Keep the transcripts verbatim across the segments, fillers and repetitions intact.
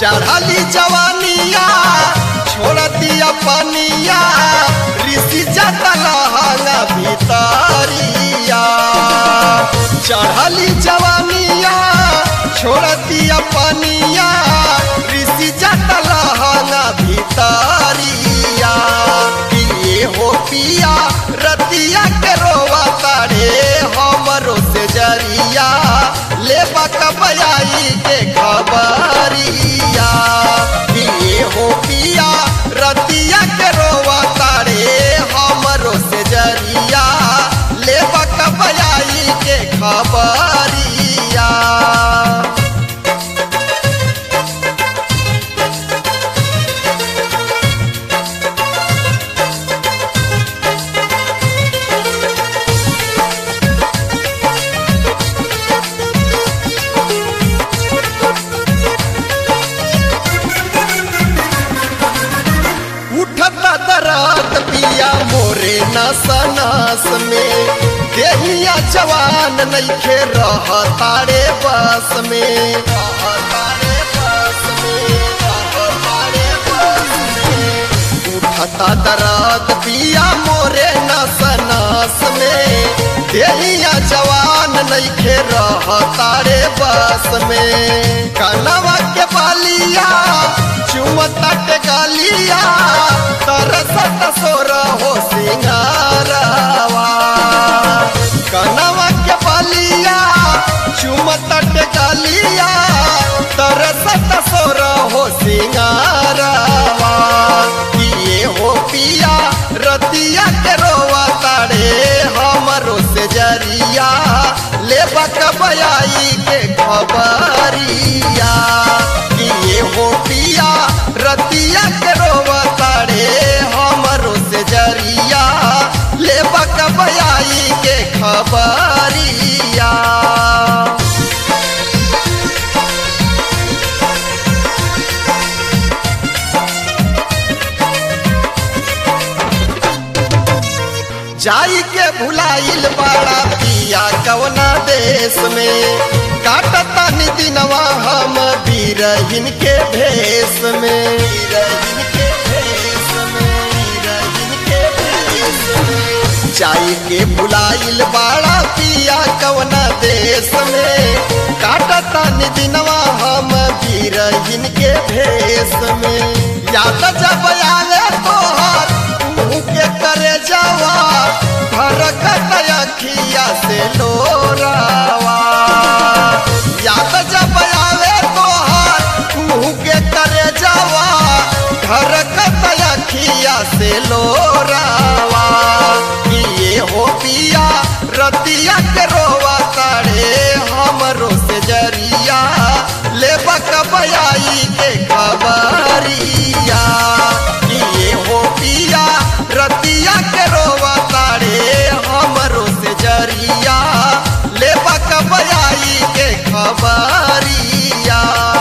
चढ़ली जवानिया छोड़ दिया पानिया ऋषि जाता लहंगा भीतरिया। चढ़ली जवानिया छोड़ दिया पानिया ऋषि जाता लहंगा भीतरिया। पिए हो पिया रतिया के रोवा तारे हमरो से जरिया ले बकबयाई के खबरिया। पिए हो पिया रतिया के रोवा तारे हमरो से जरिया ले बकबयाई के खबरिया। दर्द पिया मोरे नस नस में देहिया जवान नइखे रह तारे बस में। उठता दर्द पिया मोरे नस नस में देहिया जवान नइखे रह तारे बस में। कनवा के बालिया चुमता के गालिया तरसत सोर हो सिंगारवा। कनवा के बालिया चुमता के गालिया तरसत सोर हो सिंगारवा। किए हो पिया रतिया के रोवा तारे हमरो से जरिया ले बकबयाई के खबरिया। किए हो पिया रतिया के रोवा तारे हमरो से जरिया ले बकबयाई के खबरिया। जाई के भुलाइल बाड़ा पिया कवना देश में काटता निदिनवा हम बीरहिन के भेष में। बीरहिन के भेष में, बीरहिन के भेष में। जाई के भुलाइल बाड़ा पिया कवना देश में काटता निदिनवा हम बीरहिन के भेष में। याद जब आवे तोहर के करे जावा धरकत अखिया से लोरावा। याद जब आवे तोहर तू के करे जावा धरकत अखिया से लोरावा। किए हो पिया रतिया के रोवा तारे हमरो से जरिया ले बकबयाई के खबरिया। किए हो पिया रतिया के रोवा तारे हमरो से जरिया ले बकबयाई के खबरिया।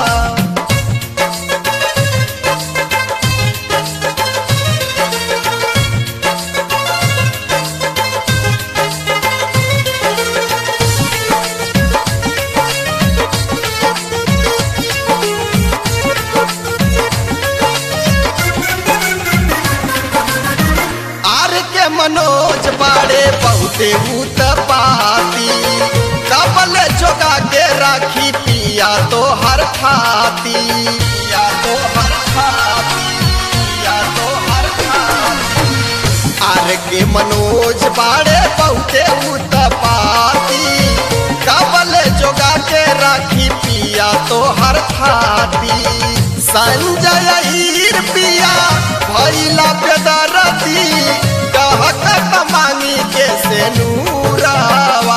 मनोज बाड़े बहुते भूत पाती कबल जोगा के राखी पिया तो हर खाती। पिया तो हर खाती, पिया तो हर खाती। आर के मनोज बाड़े बहुते भूत पाती कबल जोगा के राखी पिया तो हर खाती। संजय हीर पिया भैला बेदरती कहकत मांगी के से नूरावा।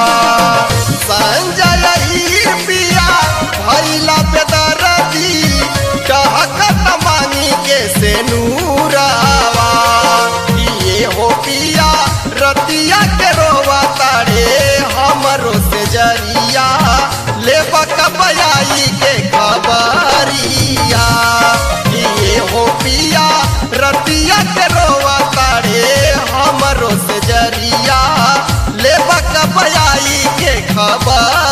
संजय हीर पिया भैला बेदरती कहकत मांगी के से नूरावा। ये हो पिया रतिया के रोवा तारे हमरो से जरिया ले बकबयाई के खबरिया। ये हो पिया रतिया के रोवा तारे हमरो से जरिया ले बकबयाई के खबर।